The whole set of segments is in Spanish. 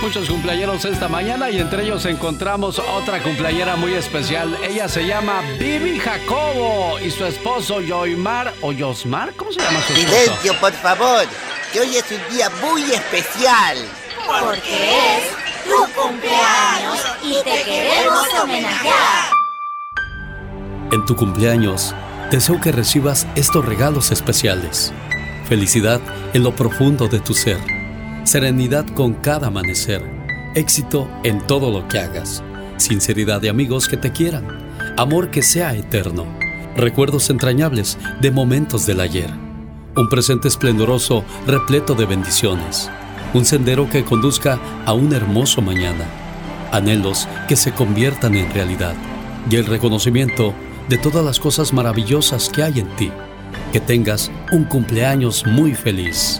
muchos cumpleañeros esta mañana y entre ellos encontramos otra cumpleañera muy especial. Ella se llama Vivi Jacobo y su esposo Yoimar o Yosmar, ¿cómo se llama su esposo? Silencio, por favor, que hoy es un día muy especial. Porque es tu cumpleaños y te queremos homenajear. En tu cumpleaños, deseo que recibas estos regalos especiales. Felicidad en lo profundo de tu ser. Serenidad con cada amanecer. Éxito en todo lo que hagas. Sinceridad de amigos que te quieran. Amor que sea eterno. Recuerdos entrañables de momentos del ayer. Un presente esplendoroso repleto de bendiciones. Un sendero que conduzca a un hermoso mañana. Anhelos que se conviertan en realidad. Y el reconocimiento de todas las cosas maravillosas que hay en ti. Que tengas un cumpleaños muy feliz.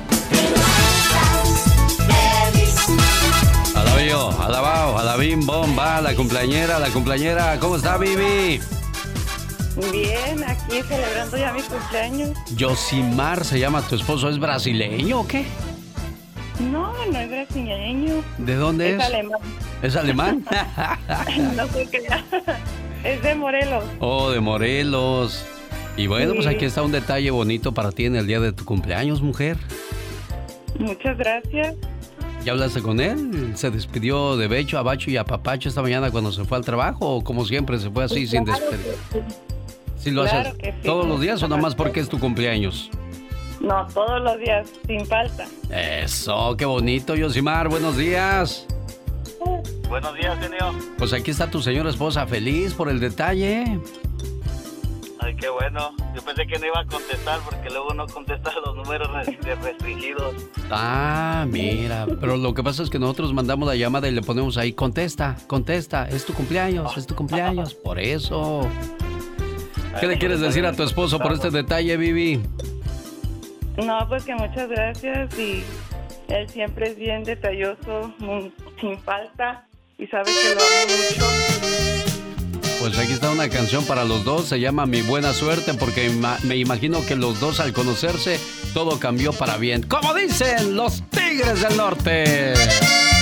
Alabao, alabim, bomba, la cumpleañera. ¿Cómo está, Vivi? Bien, aquí celebrando ya mi cumpleaños. Yosimar se llama tu esposo. ¿Es brasileño o qué? No, no es brasileño. ¿De dónde es? Es alemán. ¿Es alemán? No sé qué. Es de Morelos. Oh, de Morelos. Y bueno, Sí. pues aquí está un detalle bonito para ti en el día de tu cumpleaños, mujer. Muchas gracias. ¿Ya hablaste con él? ¿Se despidió de becho, abacho y apapacho esta mañana cuando se fue al trabajo? ¿O como siempre se fue así sin despedir? ¿Sí lo Claro haces que sí. todos los días o nada más porque es tu cumpleaños? No, todos los días, sin falta. Eso, qué bonito, Yosimar. Buenos días. Buenos días, genio. Pues aquí está tu señora esposa, feliz por el detalle. Ay, qué bueno. Yo pensé que no iba a contestar porque luego no contesta los números restringidos. Ah, mira, pero lo que pasa es que nosotros mandamos la llamada y le ponemos ahí, contesta, es tu cumpleaños, por eso. ¿Qué le quieres decir a tu esposo por este detalle, Vivi? No, pues que muchas gracias y él siempre es bien detalloso, sin falta y sabe que lo amo mucho. Pues aquí está una canción para los dos, se llama Mi Buena Suerte, porque me imagino que los dos al conocerse, todo cambió para bien. Como dicen los Tigres del Norte.